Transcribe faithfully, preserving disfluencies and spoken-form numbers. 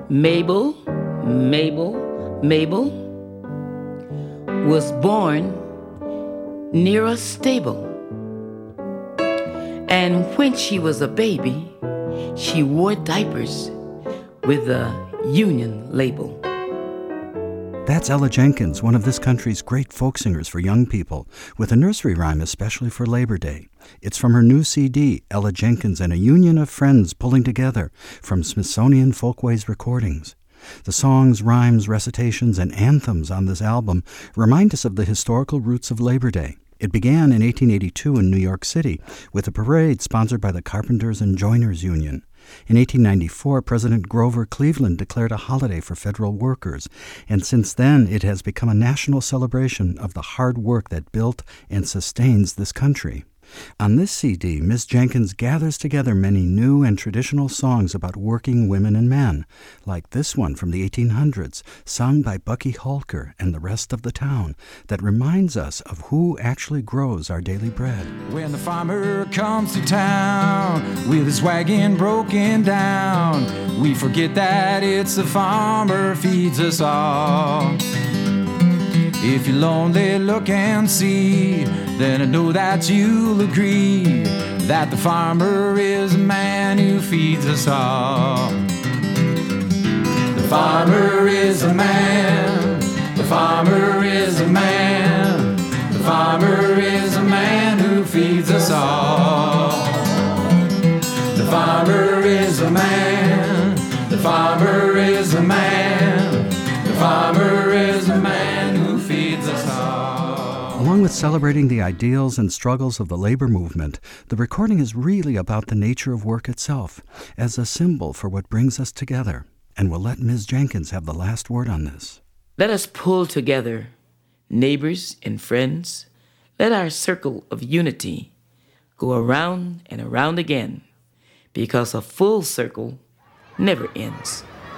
Mabel, Mabel, Mabel was born near a stable. And when she was a baby, she wore diapers with a Union label. That's Ella Jenkins, one of this country's great folk singers for young people, with a nursery rhyme especially for Labor Day. It's from her new C D, Ella Jenkins and a Union of Friends Pulling Together, from Smithsonian Folkways recordings. The songs, rhymes, recitations, and anthems on this album remind us of the historical roots of Labor Day. It began in eighteen eighty-two in New York City with a parade sponsored by the Carpenters and Joiners Union. In eighteen ninety-four, President Grover Cleveland declared a holiday for federal workers, and since then it has become a national celebration of the hard work that built and sustains this country. On this C D, Miss Jenkins gathers together many new and traditional songs about working women and men, like this one from the eighteen hundreds, sung by Bucky Holker and the rest of the town, that reminds us of who actually grows our daily bread. When the farmer comes to town with his wagon broken down, we forget that it's the farmer feeds us all. If you're lonely, look and see, then I know that you'll agree that the farmer is a man who feeds us all. The farmer is a man, the farmer is a man, the farmer is a man who feeds us all. The farmer is a man, the farmer is a man, the farmer is a man who feeds us all. Along with celebrating the ideals and struggles of the labor movement, the recording is really about the nature of work itself, as a symbol for what brings us together. And we'll let Miz Jenkins have the last word on this. Let us pull together, neighbors and friends. Let our circle of unity go around and around again, because a full circle never ends.